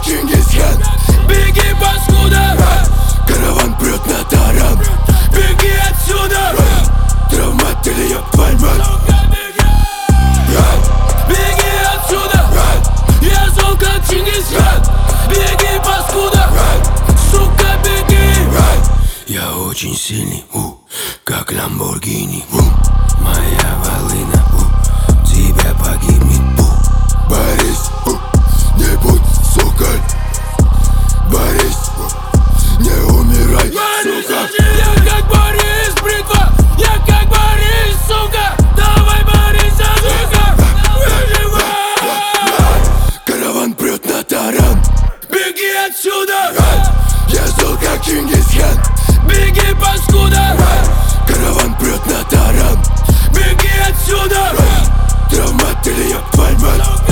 Чингисхан. Беги, паскуда! Караван прет на таран. Беги отсюда! Травмат или я пальмат. Беги отсюда! Я зол как Чингисхан. Беги, паскуда! Сука, беги! Я очень сильный, как Ламборгини. Моя волына, тебя погибнет. Борис, не будь сукой. Борис, не умирай, сука. Я как Борис, бритва! Я как Борис, сука! Давай, Борис, сука! Караван прет на таран. Беги отсюда! Я зол как Чингисхан. Беги, паскуда! Караван прет на таран. Беги отсюда! Травмат или я пальмат.